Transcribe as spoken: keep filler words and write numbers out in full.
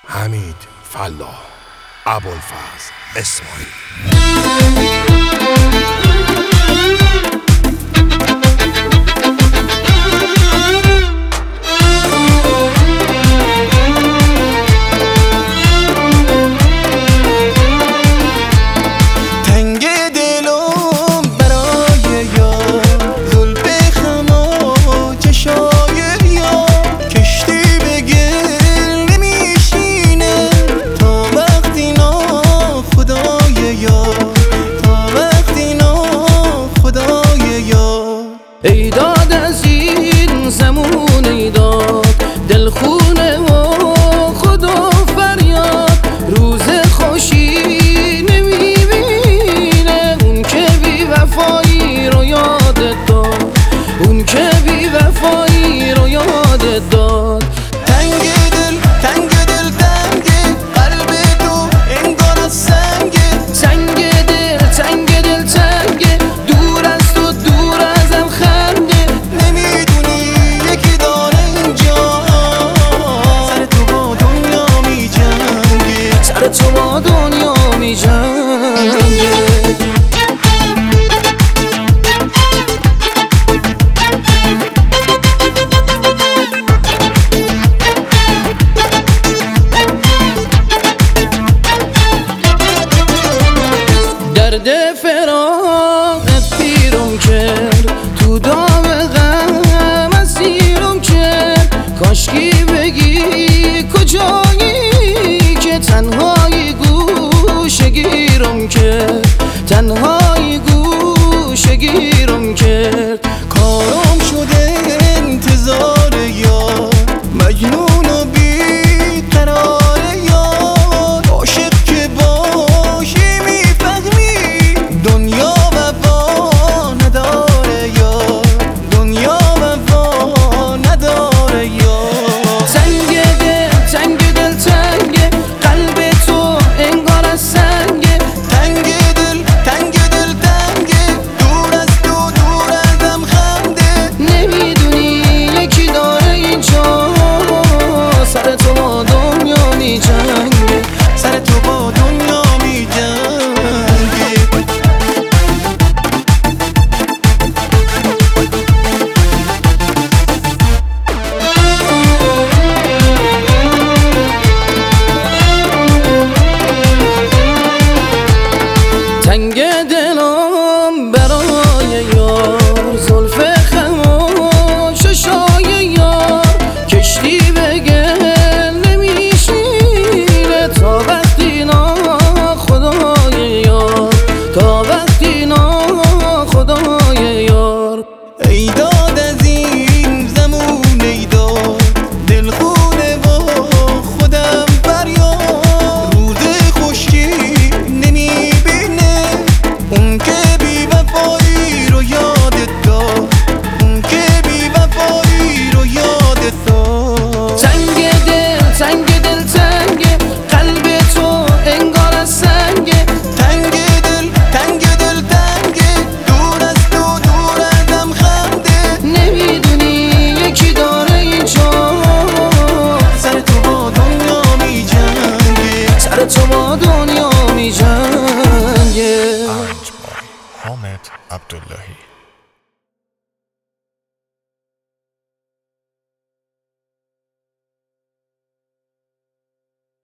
حمید فلاح، ابوالفضل اسماعیل. ای داد از این زمون، ای داد دلخونه و خدا فریاد، روز خوشی نمیبینه اون که بی وفایی رو یادت داد، اون که بی وفایی رو یادت داد. تنگ دل تنگ دل تنگ قلب تو انگار از سنگ، تنگ دل تنگ دل تنگ دور از تو دور ازم خنده، نمیدونی یکی داره اینجا سر تو با دنیا می جنگه، سر تو با دنیا می جنگه. درد فراقت پیرم کرد، تو دام غم اسیرم کرد، کاشکی بگی کجایی که تنهایی گوشه گیرم کرد، تنهایی گوشه گیرم کرد. کارم شده انتظار یار، مجنون و بی قرار یار، عاشق که باشی میفهمی دنیا وفا نداره یار، دنیا وفا نداره یار. تنگ دل تنگ دل تنگ قلب تو انگار از سنگ، تنگ دل تنگ دل تنگ دور از تو دور ازم خنده، نمیدونی یکی داره اینجا سر تو با دنیا می جنگه، سر تو با دنیا می جنگه. تنگ دلم برای یار، زلف خموش شای یار، کشتی به گل نمیشینه تا وقتی نا خدای یار، تا وقتی نا خدای یار. ای داد از این زمون، ای داد دلخونه و خودم فریاد، روز خوشی نمیبینه اون که بی وفایی رو یادت داد، اون که بی وفایی رو یادت داد. تنگ دل تنگ دل تنگ قلب تو انگار از سنگ، تنگ دل تنگ دل تنگ دور از تو دور ازم خنده، نمیدونی یکی داره اینجا سر تو با دنیا می جنگه، سر تو با دنیا می جنگه. حامد عبداللهی.